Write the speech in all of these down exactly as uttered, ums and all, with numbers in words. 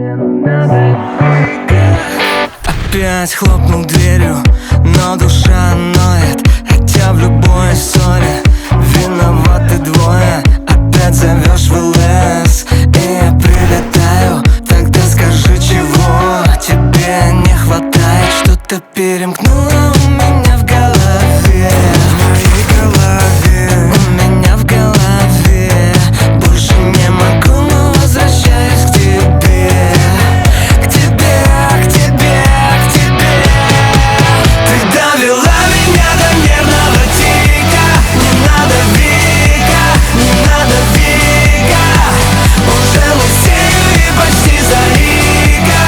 Опять хлопнул дверью, но душа ноет, хотя в любой ссоре виноваты двое. Опять зовешь в ЛС, и я прилетаю. Тогда скажи, чего тебе не хватает? Что-то перемкнуло у меня в голове. В моей голове, у меня в голове. Больше не могу, но возвращаюсь к тебе. К тебе, к тебе, к тебе. Ты довела меня до нервного тика. Не надо Вика, не надо Вика. Уже лысею и почти заика.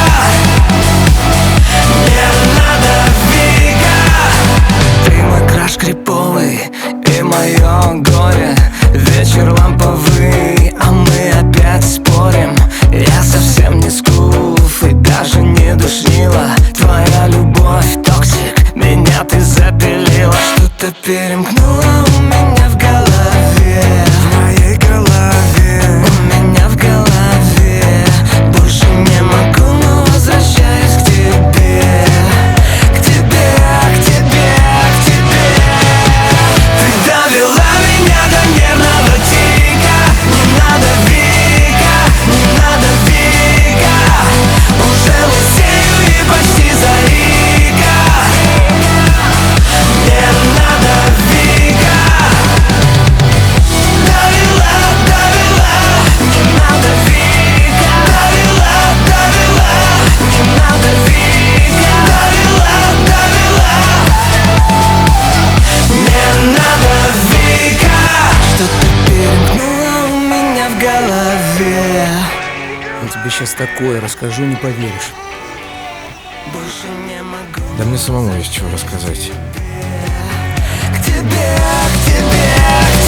Не надо Вика. Ты мой краш криповый и мое горе. Вечер ламповый, а мы опять спорим. Я совсем не скуф и даже не душнила. Твоя любовь токсик, меня ты запилила. Что-то перемкнуло у меня в голове. В моей голове, у меня в голове. Больше не могу, но возвращаюсь к тебе. К тебе, к тебе, к тебе. Ты довела меня до нервного тика. Не надо Вика, не надо Вика. Уже лысею и почти заика. Не надо Вика. Довела, довела, не надо Вика. Довела, довела, не надо Вика. Довела, довела, не надо Вика. Что-то перемкнуло у меня в голове. Я тебе сейчас такое расскажу, не поверишь. Больше не могу. Да мне самому есть чего рассказать. К тебе, к тебе, к